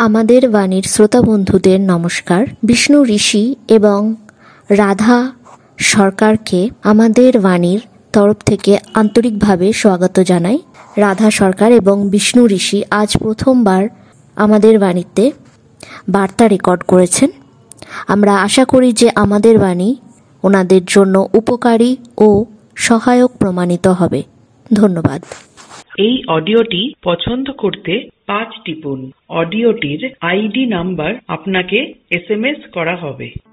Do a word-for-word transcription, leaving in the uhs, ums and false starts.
আমাদের বাণীর শ্রোতা বন্ধুদের নমস্কার। বিষ্ণু ঋষি এবং রাধা সরকারকে আমাদের বাণীর তরফ থেকে আন্তরিকভাবে স্বাগত জানাই। রাধা সরকার এবং বিষ্ণু ঋষি আজ প্রথমবার আমাদের বাণীতে বার্তা রেকর্ড করেছেন। আমরা আশা করি যে আমাদের বাণী ওনাদের জন্য উপকারী ও সহায়ক প্রমাণিত হবে। ধন্যবাদ। এই অডিওটি পছন্দ করতে পাঁচ টিপুন। অডিওটির আইডি নাম্বার আপনাকে এস এম এস করা হবে।